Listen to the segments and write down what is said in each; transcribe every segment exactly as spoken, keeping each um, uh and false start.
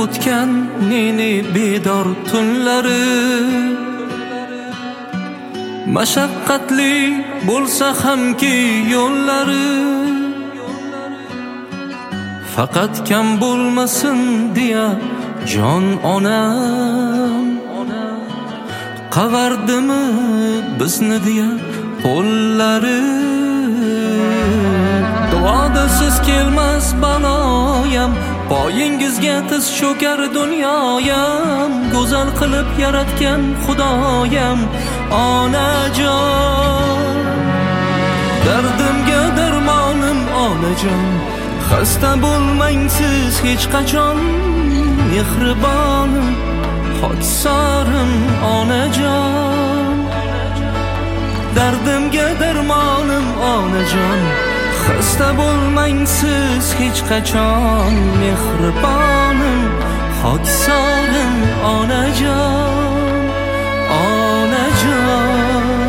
o'tgan neni bedor tunlari, mashaqqatli bo'lsa hamki yo'llari, faqat kam bo'lmasin deya jon onam qavardimi bizni deya qo'llari. Duoda siz kelmas baloyam, poyingizga tiz cho'kar dunyoyam, go'zal qilib yaratgan xudoyam onajon. Dardimga darmonim onajon, xasta bo'lmang siz hech qachon, mehribonim xoksorim onajon. Dardimga darmonim onajon, xasta bo'lmang siz hech qachon, mehribonim xoksorim onajon, onajon.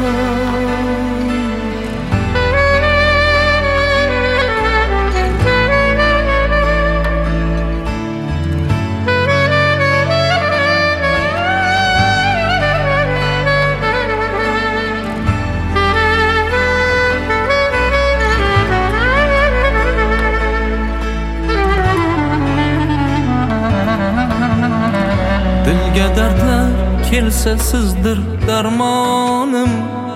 Dilga dardlar kelsa sizdir darmonim,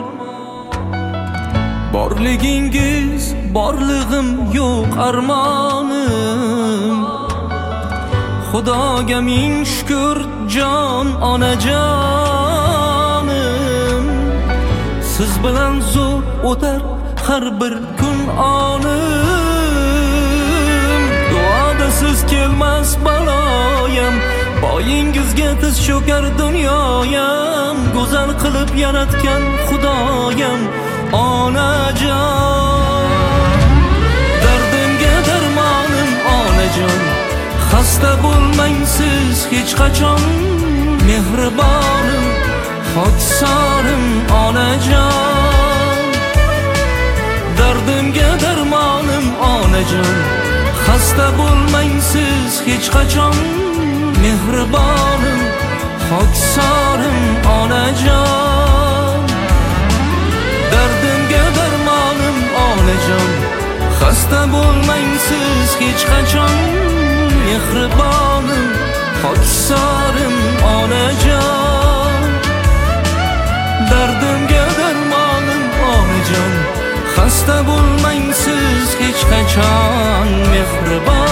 borligingiz borlig'im yo'q armonim. Xudoga ming shukr jon onajonim, siz bilan zo'r o'tar har bir kun onim. Duoda siz kelmas baloyam, poyingizga tiz cho'kar dunyoyam, go'zal qilib yaratgan xudoyam onajon. Dardimga darmonim onajon, xasta bo'lmang siz hech qachon, mehribonim xoksorim onajon. Dardimga darmonim onajon, xasta bo'lmang siz hech qachon, mehribonim xoksorim onajon. Dardimga darmonim onajon, xasta bo'lmang siz hech qachon, mehribonim xoksorim onajon. Dardimga darmonim onajon, xasta bo'lmang siz hech qachon, mehribonim